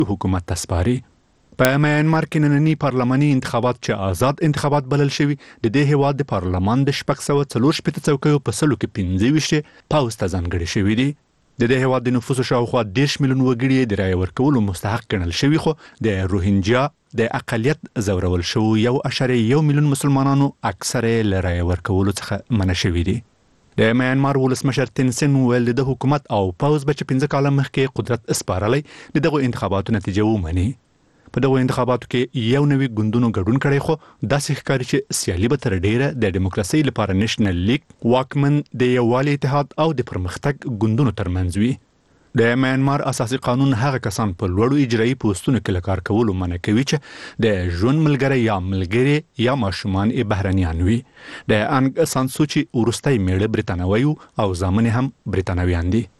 حکومت ته سپاري. په میانمار کې نننی پارلماني انتخابات چې آزاد انتخابات بلل شوي د دې هیواد د پارلمان د 640 څوکیو په سلو کې 15 پاوز ته ځانګړي شوي دي. د دې هیواد د نفوسو شاوخوا 10 میلیون وګړي د رایې ورکولو مستحق ګڼل شوي، خو د روهینجیا د اقلیت زورول شو 1.1 میلیون مسلمانانو اکثره له رایې ورکولو څخه منع شوي دي. د میانمار ولسمشر تین سن ویل د حکومت او پاوز به 15 کاله مخکې قدرت اسپارلی د دغه انتخاباتو نتیجه ومني. په دغه انتخاباتو کې یو نوی ګوندونو ګډون کړی، خو داسې ښکاري چې سیالي به تر ډیره د دیموکراسي لپاره نېشنل لیگ، واکمن د یووالي اتحاد او د پرمختګ ګوندونو ترمنځ وي. د میانمار اساسي قانون هغه کسان په لوړو اجرایي پوسټونو کې کار کولو منع کوي چې د ژوند ملګری یا ماشومان بهرنیان وي. د انګ سان سوچي ورستۍ میړه برتانوي او ځامن هم برتانویان دي.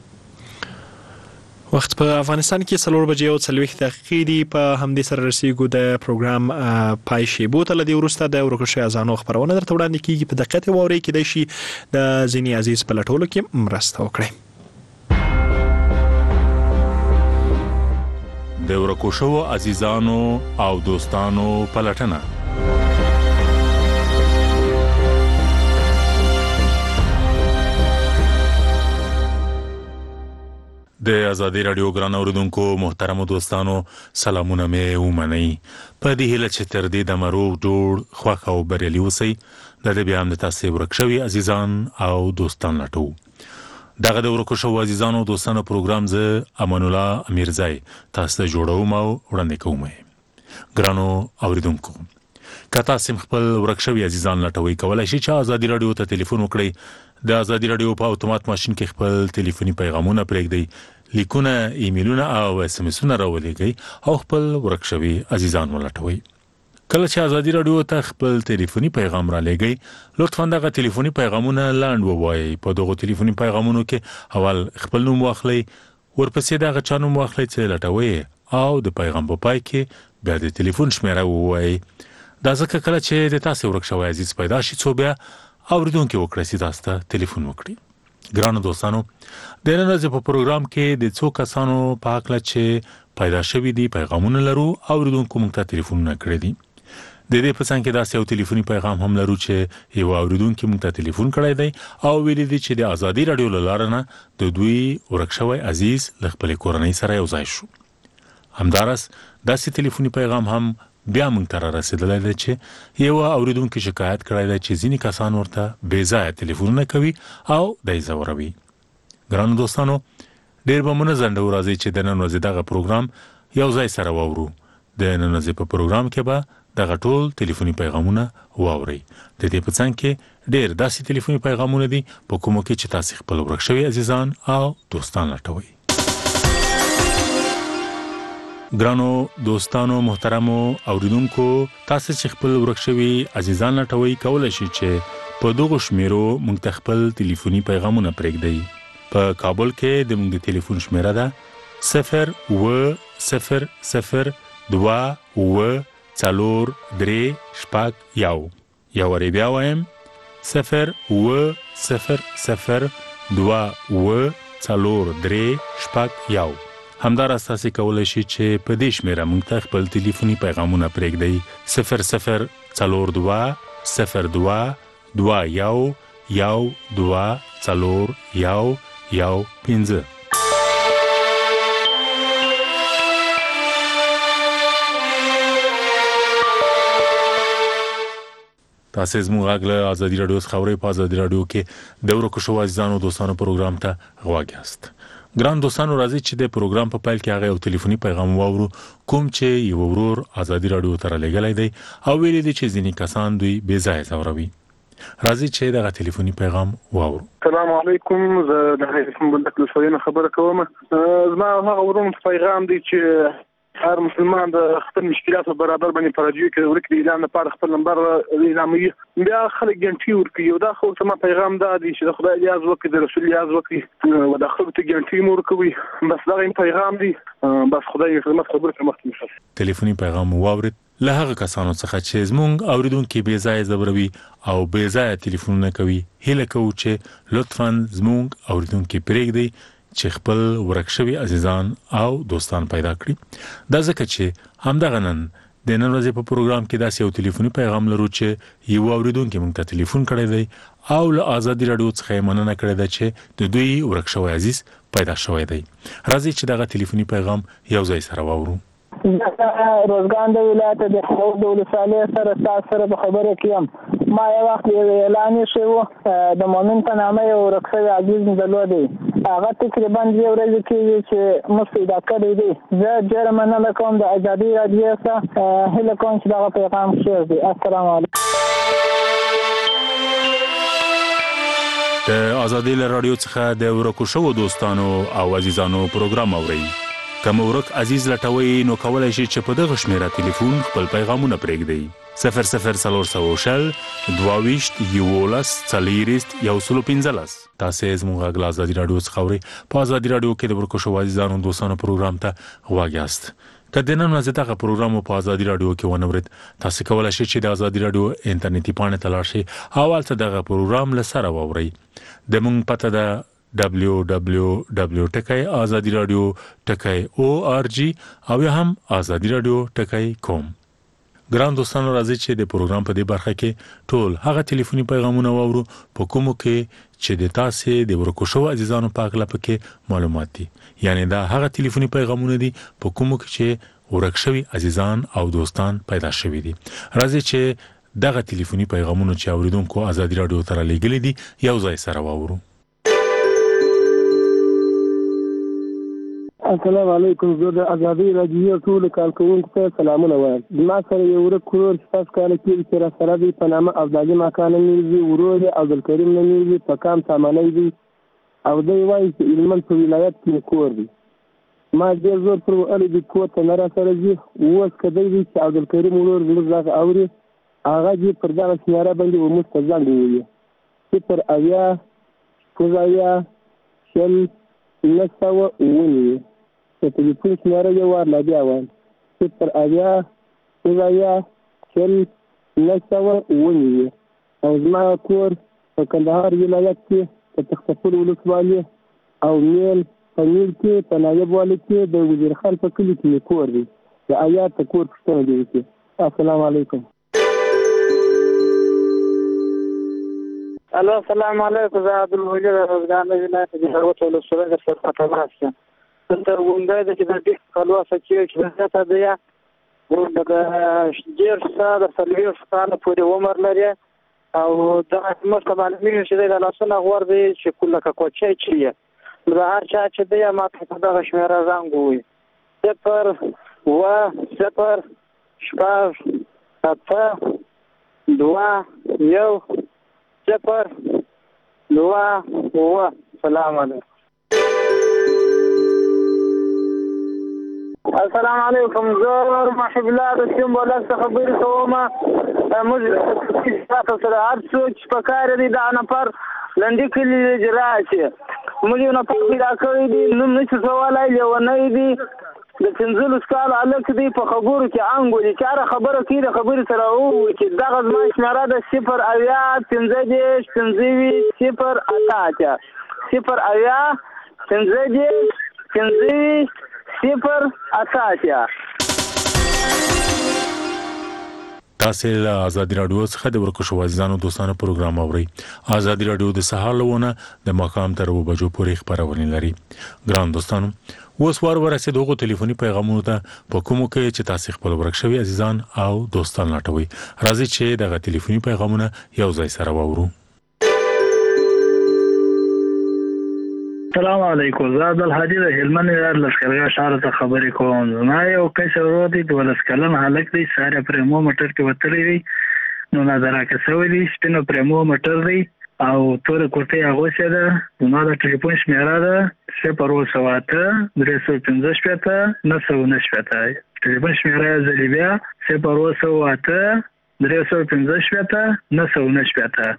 وخت په افغانستان کې 4 بجې او 40 دقیقې دی. په همدې سره رسیدو د پروګرام پای شیبو ته لدی ورسته د ورکشي ازانو خبرونه درته وړاندې کیږي. په دقت ووري کې د شي د زینی عزیز په لټولو کې مرسته وکړي. د ورکوشو عزیزانو او دوستانو پلټنه. د آزادی رادیو ګران اوریدونکو محترم دوستانو سلامونه مې ومنئ. په دې هیله چې تر دې د مروغ جوړ خوښ او بریالي اوسئ. د دې بیا هم د تاسو ورکشوي عزیزان او دوستان لټو. دغه د ورکشو عزیزانو دوستانو پروګرام زه امان الله امیرزای تاسو ته جوړوم او وړاندې کوم. ګرانو اوریدونکو، کته سیم خپل ورکشوي عزیزان لټوي کولای شي چې آزادی رادیو ته ټلیفون وکړي. د آزادی رادیو په اتومات ماشين کې خپل ټلیفوني پیغامونه پرېږدي، لیکونه، ایمیلونه او اس ام اسونه راولېږئ او خپل ورکشوي عزیزان ولټوي. کله چې آزادی رادیو ته خپل ټلیفوني پیغام را لېږئ، لطفاً دغه ټلیفوني پیغامونه لاند ووایئ. په دغه ټلیفوني پیغامونو کې اول خپل نوم واخلئ، ورپسې دغه چا نوم واخلئ چې لټوئ او د پیغام په پای کې بیا د ټلیفون شمیره ووایئ. دا ځکه کله چې د تاسو ورکشوي عزیز پیدا شي څو بیا اوریدونکو وکړي چې تاسو ته ټلیفون وکړي. ګرانو دوستانو، د نن ورځې په پروګرام کې د څو کسانو په حق چې پیدا شوي دي پیغامونه لرو، اوریدونکو موږ ته ټلیفونونه کړی دي. د دې په څنګ کې داسې یو ټلیفوني پیغام هم لرو چې یو اوریدونکو موږ ته ټلیفون کړی دی او ویلي دي چې د آزادی رادیو له لارې نه د دوی ورکشوي عزیز له خپل کورنۍ سره یو ځای شو. همدارس داسې ټلیفوني پیغام هم بیا موږ ته رسیدلی دی چې یو اوریدونکو شکایت کړی دی چې ځینې کسان ورته بې ځایه ټلیفونونه کوي او دای ځوروي. ګرانو دوستانو، ډېر به منځنډو راځي چې د نن ورځې دغه پروګرام یو ځای سره واورو. د نن ورځې په پروګرام کې به دغه ټول ټلیفوني پیغامونه واورئ. د دې په څنګ کې ډېر داسې ټلیفوني پیغامونه دي په کومو کې چې تاسو خپل ورکشوي عزیزان او دوستان لټوي. ګرانو دوستانو محترمو اوریدونکو، تاسو چې خپل ورکشوي عزیزان لټوي کولای شئ چې په دغه شمیرو موږ ته خپل ټلیفوني پیغامونه پرېږدئ. په کابل کې د موږ ټلیفون شمیره ده 0-0-0-2-4-3-1. یو وری بیا وایم 0-0-0-2-4-3-1. همدارس تاسو کولای شئ چې په دې شمیره موږ ته خپل ټلیفوني پیغامونه پرېږدئ 0-0-4-2-1-2-4-1-1-5. تاسو زموږ غږ له آزادی رادیو څخه اورئ. په آزادی رادیو کې د ورکشو عزیزانو دوستانو پروګرام ته غواړئ یاست. ګران دوستانو، راځي چې د پروګرام په پیل کې هغه یو ټلیفوني پیغام واورو کوم چې یو ورور آزادی رادیو ته رالیږلی دی او ویلي دی چې ځینې کسان دوی بې ځایه ځوروي. راځي چې دغه ټلیفوني پیغام واورو. السلام علیکم، زه د هیڅ بندک له سوینه خبره کوم. زما هغه ورور پیغام دی چې هر مسلمان د خپل مشکلاتو برابر باندې په رادیو کې ورکړي اعلان لپاره خپل نمبر اعلانوي، بیا خلک ګنټي ورکړي. او دا خو زما پیغام دا دی چې د خدای لیاز وکړي، د رسول لیاز وکړي او د خلکو ته ګنټي مو ورکوي. بس دا پیغام دی. بس خدای یې خدمت خبره ته مخکې مشر. ټلیفوني پیغام واورید له هغه کسانو څخه چې زموږ اوریدونکو بې ځایه ځوروي او بې ځایه ټلیفونونه کوي. هیله کوو چې لطفاً زموږ اوریدونکو پرېږدئ چې خپل ورک شوي عزیزان او دوستان پیدا کړي دا ځکه چې همدغه نن د نن ورځې په پروګرام کې داسې یو ټلیفوني پیغام لرو چې یو اوریدونکو موږ ته ټلیفون کړی دی او له آزادي رادیو څخه مننه کړې ده چې د دوی ورک شوی عزیز پیدا شوی دی راځي چې دغه ټلیفوني پیغام یو ځای سره واورو روزګان د ولایت د خور د ولسوالۍ سره تاسو سره په خبره کې ما یو وخت اعلان شوی د مومن په نامه یو ورک شوی عزیز درلودی هغه تقریبا یو ورځ کې چې مستعد کړی دی زه ډېر مننه کوم د آزادي رادیو څخه هله کوم چې دا پیغام شیر دی السلام علیکم د آزادي رادیو څخه د ورکو شوو دوستانو او عزیزانو پروګرام اورئ کوم ورک عزیز لټوي نو کولای شي چې په دغه شمیره ټلیفون خپل پیغامونه پرېږدي 0040 22 یولس څلېرست یو سلو 15 تاسو زموږ غلا آزادي رادیو څخه اورئ په آزادي رادیو کې د ورکو شوو عزیزانو دوستانو پروګرام ته غواګاست کله نن ورځ دغه پروګرام په آزادي رادیو کې ونورید تاسو کولای شئ چې د آزادي رادیو انټرنیټي پاڼه ته لاړ شئ او تاسو دغه پروګرام لسره واورئ د مونږ پته ده www.azadiradio.org او یا هم azadiradio.com ګران دوستانو راځي چې د پروګرام په دې برخه کې ټول هغه ټلیفوني پیغامونه واورو په کومو کې چې د تاسو د ورکو شو عزیزانو په اړه پکې معلومات دي یعنی دا هغه ټلیفوني پیغامونه دي په کومو کې چې ورک شوی عزیزان او دوستان پیدا شوي دي راځي چې دغه ټلیفوني پیغامونه چې اوریدونکو آزادي رادیو ته لېږلي دي یو ځای سره واورو السلام علیکم زه د آزادي رادیو ټول کارکونکو ته سلامونه وایم ما سره یو ورک کور تاسو کال کې چې را سره دی په نامه افضل مکان نیوزي ورور عبدالکریم نیوزي په کام سامانه دی او دوی وایي چې علمن په ولایت کې کور دی ما ډېر زور پر اړې د کور ته نه را سره دي اوس کدی دی چې عبدالکریم ورور زموږ اوري هغه دې پر دغه سیاره باندې وموږ ته ځان دی چې پر اویا کوزایا شل نسو ونی په ټلیفون سره یو ور لا بیا وای چې پر اویا کوزایا شل نسو ونی او زما کور په کندهار ولایت کې په تختپور ولسوالۍ او میل په میل کې په نایب والي کې د وزیر خان په کلی کې کور دی د آیات کور پښتنه دی السلام علیکم الو السلام علیکم زه عبدالوجود روزګان د ولایت د هروت ولسوالۍ د سرپټه راځم دلته وندای د چې د دې خلاصه چې ته دی د ډیر ساده سلوي ساده پورې عمر لري او دا مستقبل مې چې د لاسونه غوړ دی چې کله کا کوچي چي زه هر چا چې دی ما ته دا شمیره زنګوي صفر و صفر شپږ اته دوه یو صفر دوه و سلام علیکم السلام علیکم زه محب الله د سیم بوله خبرې کوم موږ تاسو سره هر څوک په کار دي دا نفر لندې کلی جراحي موږ یو نفر پیدا کړی دي نو څه سوالای لیونی دي د څنځلو سکال الک دی په خبرو کې انګولي چاره خبره کې د خبرې سره او چې دغه زما شماره د 0 اویا 15 15 0 اته 0 اویا 15 15 0 اته تاسو له آزادي رادیو څخه د ورکو شو عزیزانو دوستانو پروګرام اورئ آزادي رادیو د سهار لونه د مقام تر و بجو پورې خبرونه لري ګران دوستانو اوس ورسېد دغه ټلیفوني پیغامونو ته په کومو کې چې تاسو خپل ورک شوی عزیزان او دوستان لټوي راځي چې دغه ټلیفوني پیغامونه یو ځای سره واورو السلام علیکم زه عبدالحدی د هلمند ولایت لشکرګاه ښار ته خبرې کوم ما یو کس ورور دی د ولسکلن هلک دی ساره پرمو موټر کې وتلی دی نو نظر راکسوي دی سپینو پرمو موټر دی او تور کوټه اغوسه ده زما د ټلیفون شمیره ده 078 315 919 ټلیفون شمیره زلیبیا 078 315 919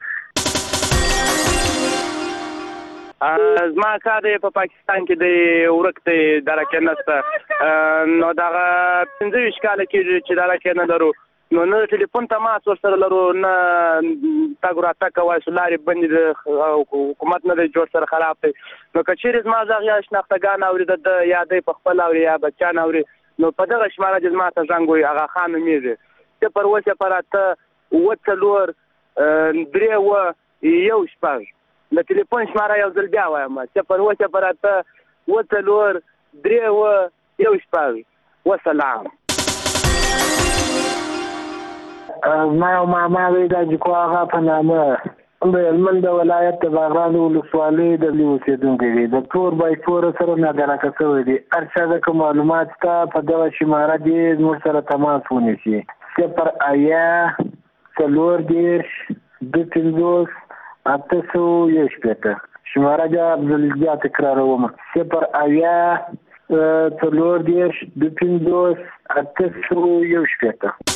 زما کار په پاکستان کې د ورک د درکه نسته نو دا 25 کال کې چې درکه نه درو نو نه ټلیفون تماس ورسره لرو نه تاګ راتګ کوای سو لارې بندې حکومت نه دی جوړ سره خراب دی نو که چیرې زما غږ یا شناختګان اوري د یا دی په خپل اوري یا بچیان اوري نو په دغه شماره چې زما ته زنګ وي هغه خان نومېږي صفر اووه صفر اته اووه څلور درې اووه یو شپږ د ټلیفون شماره یو ځل بیا وایم صفر اووه صفر اته اووه څلور درې اووه یو شپږ وسلام. ما او ماما وی د جکو هغه په نامه د هلمند ولایت د باغران ولسوالۍ د اوسېدونکی دی د تور بای تور سره نادرکه شوی دی هر چا د معلومات ته په دغه شماره دی زموږ سره تماس ونیسي صفر اویا څلور دېرش دوه پنځوس اته سوه یو شپېته شماره بیا تکراروم صفر اویا څلور دېرش دوه پنځوس اته سوه یو شپېته.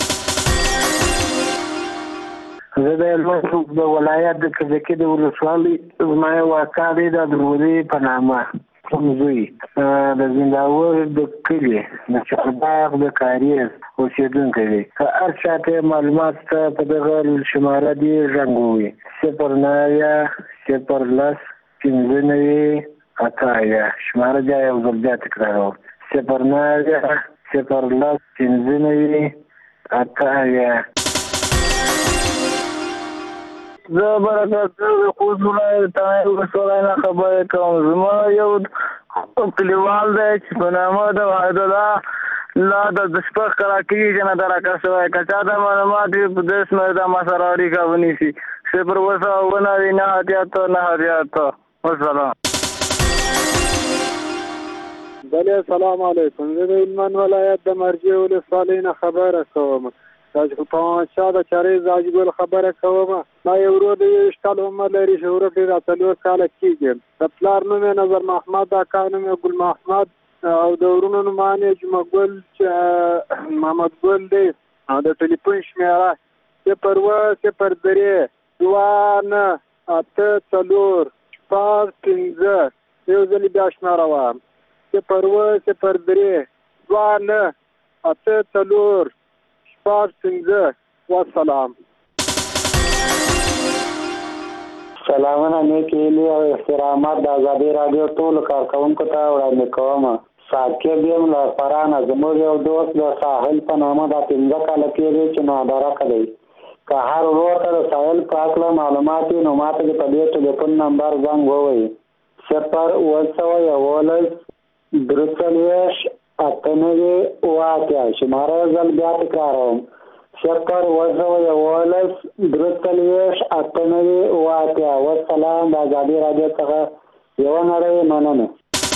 زه د هلمند د ولایت د کجکي د ولسوالۍ زما یو اکا دی د عبدالولي په نامه کوم زوی د زنداور د کلي د چارباغ د کاریز اوسېدونکی دی که هر چا ته معلومات ته په دغه شماره دي غږ ووایي صفر نوي صفر لس پنځه نوي اته اویا شماره بیا یو ځل بیا تکراروم صفر نوي صفر لس پنځه نوي اته اویا. زه برکت د خوست ولایت تڼۍ ولسوالۍ نه خبرې کوم. زما یو کلیوال دی چې په نامه د وحیدالله لا د شپږ کاله کېږي چې نادرکه شوی که چا ته معلومات وي په دې شمېر د ما سره اړیکه ونیسي صفر اووه سوه اووه نوي نهه اتیا اته نهه اتیا اته وسلام. بله السلام علیکم. زه د هلمند ولایت د مرجې ولسوالۍ نه خبره کوم. په شاه د چارې زاجګل خبره کوم. ما یو ورور د 20 کال عمر لري چې ورور ډېر 4 کاله کېږي. د پلار نوم یې نظر محمد د اکا نوم یې ګل محمد او د ورونو نومان یې جمعه ګل چې محمد ګل دی او د ټلیفون شمېره صفر اووه صفر درې دوه نهه اته څلور شپږ پنځه یو ځل بیا شمېره وایم صفر اووه صفر درې دوه نهه اته څلور شپږ پنځه وسلام. سلامونه نیک هیلې او احترامات د ازادي راډیو ټولو کارکوونکو ته وړاندې کوم. ساقب یم له فرانه. زموږ یو دوست د ساحل په نامه دا 15 کاله کېږي چې نادرکه دی. که هر ورور ته د ساحل په هکله معلومات وي نو ماته دې په دې ټلیفون نمبر زنګ ووایي صفر اووه سوه یوولس درې څلوېښت اته نوي اووه اتیا شماره یو ځل بیا تکراروم صفر اووه سوه یوولس درې څلوېښت اته نوي اووه اتیا. والسلام. د ازادي راډیو څخه یوه نړۍ مننه.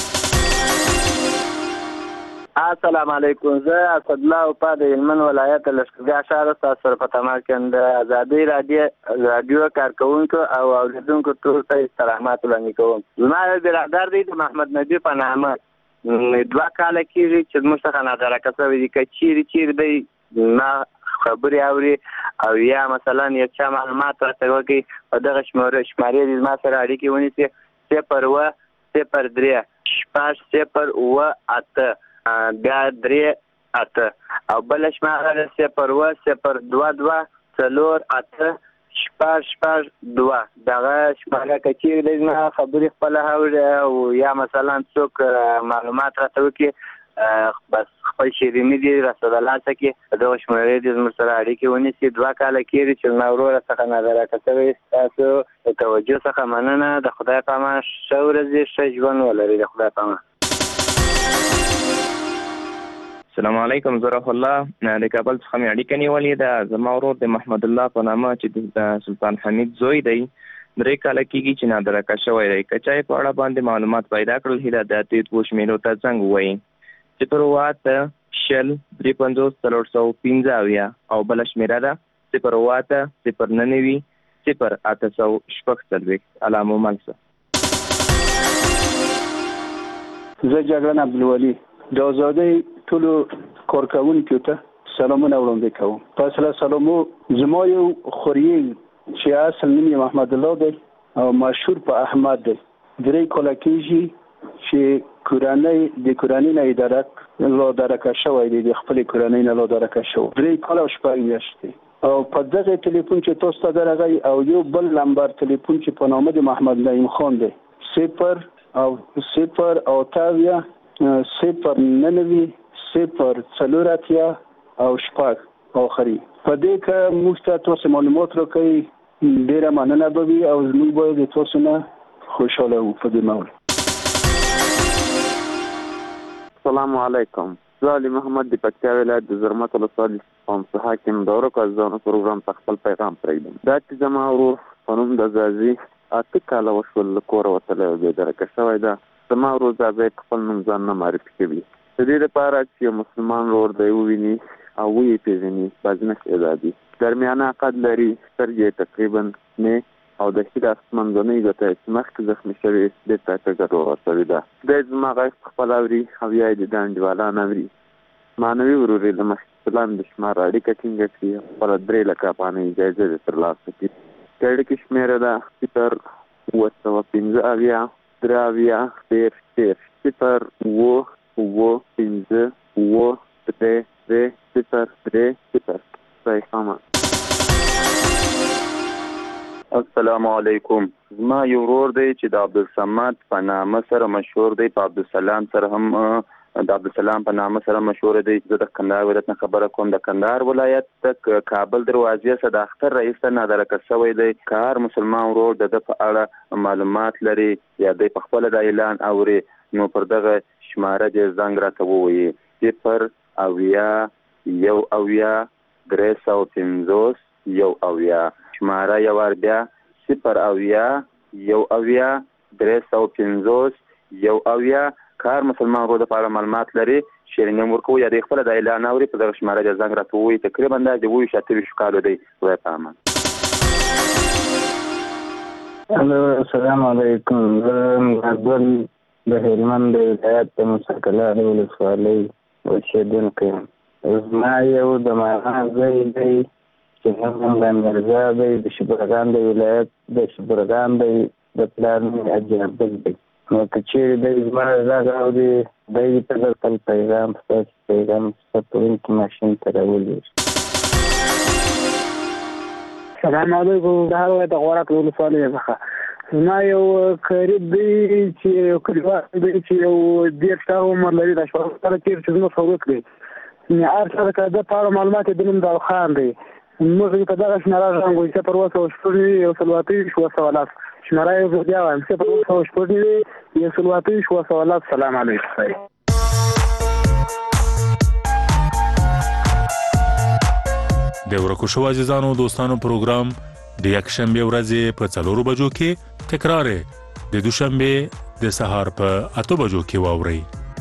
السلام علیکم. زه اسدالله اوپا د هلمند ولایت لښکرګاه ښار ستاسو سره په تماس کې د ازادي راډیو کارکوونکو او اوریدونکو ټولو ته استراحمات وړاندې کوم. زما یو برادر دی د محمد نبي په نامه 2 کاله کېږي چې زموږ څخه نادرکه شوی دی. که چیرې دی ما خبرې اوري او یا مثلا یو چا معلومات راته وکړي په دغه شمارې دې زما سره اړیکې ونیسي صفر اووه صفر درې شپږ صفر اووه اته بیا درې اته او بله شماره صفر اووه صفر دوه دوه څلور اته شپږ شپږ دوه. دغه شماره که چیرې دی زما خبرې خپله اوري او یا مثلا څوک معلومات راته وکړي بس خپل شیریني دي راسره د لاسه کې دغه شمېرې دې زموږ سره اړیکې ونیسي. 2 کاله کېږي چې زما وروره څخه نادرکه شوی. ستاسو د توجه څخه مننه. د خدای په امان ښه ورځې ښه ژوند ولرئ. د خدای په امان. السلام علیکم. زه رف الله د کابل څخه مې اړیکه نیولې ده. زما ورور د محمد الله په نامه چې د سلطان حمید زوی دی 3 کاله کېږي چې نادرکه شوی دی. که چا یې په اړه باندې معلومات پیدا کړل هیله ده دې 2 شمېرو ته زنګ ووایي صفر اووه اته شل درې پنځوس څلور سوه پنځه اویا او بله شمېره ده صفر اووه اته صفر نهه نوي صفر اته سوه شپږ څلوېښت. الله مو مل شه. زه جګړن عبدالولي د ازادۍ ټولو کارکوونکو ته سلامونه وړاندې کوم. پس له سلامو زما یو خوریی چې اصل نوم یې محمد الله دی او مشهور په احمد دی 3 کاله کېږي چې کورنۍ نه اداره لا درکه شوی دی، د خپل کورنۍ نه لا درکه شو 3 کال او 6 میاشتې. او په دغه ټلیفون چې تاسو ته درغی او یو بل نمبر ټلیفون چې په نامه د محمد نعیم خان دی 0 او 0 او تاویا 0 ننوي 0 څلوراتیا او شپږ اخري. په دې کې موږ ته تاسو معلومات راکړئ، ډیره مننه به وي او موږ به د تاسو نه خوشاله وو په دې موضوع. السلام علیکم. زه علي محمد د پکتیا ولایت د زرمت ولسوالۍ څخه حاکم دورو کارزانو پروګرام ته خپل پیغام پرېږدم. دا چې زما ورور په نوم د زازي 8 کاله وشول له کوره وتلی او بېدرکه شوی ده. زما ورور زازي خپل نوم ځان نه معرفي کوي. د دې لپاره چې یو مسلمان ورور دی وویني او ویې پېژني بازنښت ازادي درمیانه قد لري، سترګې تقریبا نه او د ښي منځنۍ ګوته چې مخکې زخمي شوې بېرته ګډ ورسوي ده. دی زما غږ پخپله اوري او یا یې د ده انډیوالان اوري. معنوي ورور یې له مخکې سلام د شمار اړیکه ټینګه کړي، خپله 3 لکه افغانۍ جایزه یې ترلاسه کړي. د اړیکې شمېره ده 0 السلام علیکم. زما یو ورور دی چې د عبدالصمد په نامه سره مشهور دی، په عبدالسلام سره هم د عبدالسلام په نامه سره مشهور دی. زه د کندهار ولایت نه خبره کوم. د کندهار ولایت د کابل دروازې څخه د اختر رئیس ته نادرکه شوی دی. که هر مسلمان ورور د ده په اړه معلومات لري یا دی په خپله د اعلان اوري نو پر دغه شماره د زنګ راته ووایي 0 اویا 1 اویا 350 1 اویا. شماره یو وار بیا 0 اویا 1 اویا 350 1 اویا. که هر مسلمان ورور د په اړه معلومات لري شیریني ورکوو یا د خپله د اعلان اوري په دغه شماره د زنګ راته ووایي. تقریبا دا د 27 کالو دی. خدای په امان. السلام علیکم. زه ګل د هلمند ولایت د مسکلان ولسوالۍ اوسېدونکی یم. زما یو د ماما ځای دی چې نوم د مرزا دی، د شبرغان د ولایت د شبرغان دی، د پلار نوم اجابل دی. نو که چیرې دی زما غږ اوري دی ته د خپل پیغام ستاسو پیغام ثبتوونکي ماشین ته راولېږي. السلام علیکم. دا د غورک ولسوالۍ څخه زما یو قریب دی چې یو کلیوال دی چې یو 10 کاله عمر لري. د شپږ کاله تېر چې زموږ سره وکړي هر څه که د په اړه معلومات یې د نوم داو خان دی. موږ په دغه شماره زنګ وایي 0 شماره یې بیا وایم 0 سلام علیکم. د ورکو شو عزیزانو دوستانو پروګرام د یکشنبه ورځې په 4 بجو کې تکرار د دوشنبه د سهار په 8 بجو کې واوري.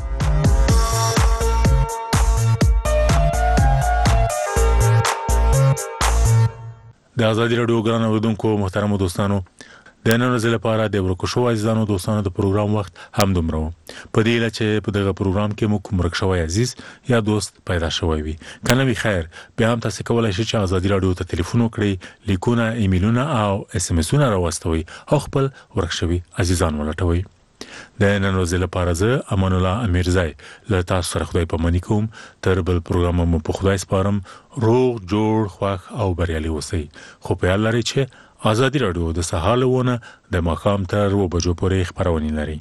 د ازادي رادیو ګران اوریدونکو محترم دوستانو د نن ورځې لپاره د ورکو شو عزیزانو دوستانو د پروګرام وخت هم دومره په دې لاره چې په دغه پروګرام کې مو کوم رښتوي عزیز یا دوست پیدا شوی وي کنه وی خیر بیا هم تاسو کولای شئ چې ازادي رادیو ته ټلیفون وکړئ، لیکونه، ایمیلونه او اس ام اسونه راوستوي او خپل ورکشوي عزیزان ولټوي. د نن ورځې لپاره زه امان الله امیرزای له تاسو سره خدای پاماني کوم. تر بل پروګرام مو په خدای سپارم. روغ جوړ خوښ او بریالي اوسئ. خو په یاد لرئ چې ازادي رادیو د سهار لونه د ماښام تر 2 بجو پورې خبرونه لري.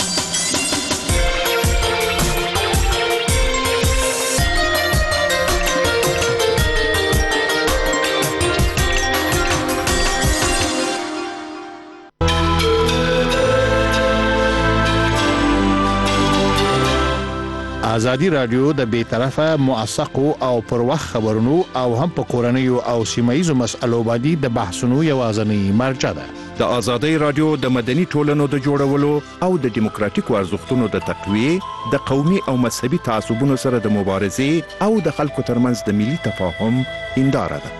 ازادي رادیو د بیطرفه موثقو او پر وخت خبرونو او هم په کورنیو او سیمایي مسألو باندې د بحثونو یوازنی مرجع ده. د ازادي رادیو د مدني ټولنو د جوړولو او د دیموکراتیکو ارزښتونو د تقویه، د قومي او مذهبي تعصبونو سره د مبارزې او د خلکو ترمنځ د ملي تفاهم هنداره ده.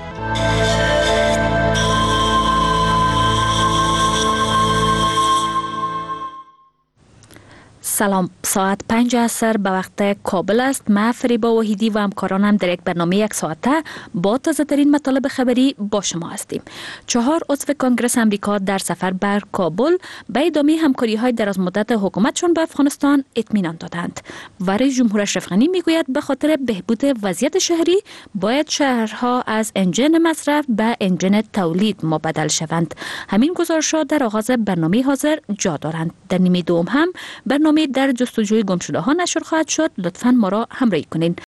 سلام، ساعت 5 عصر به وقت کابل است. من فریبا وحیدی و همکارانم در یک برنامه یک ساعته با تازه ترین مطالب خبری با شما هستیم. 4 عضو کنگره امریکا در سفر بر کابل به ادامه همکاری های دراز مدت حکومتشون به افغانستان اطمینان دادند. و رئیس جمهور اشرف غنی میگوید به خاطر بهبود وضعیت شهری باید شهرها از انجن مصرف به انجن تولید مبدل شوند. همین گزارش‌ها در آغاز برنامه حاضر جا دارند. در نیمه دوم هم برنامه در جستجوی گمشده‌ها نشر خواهد شد. لطفاً ما را همراهی کنین.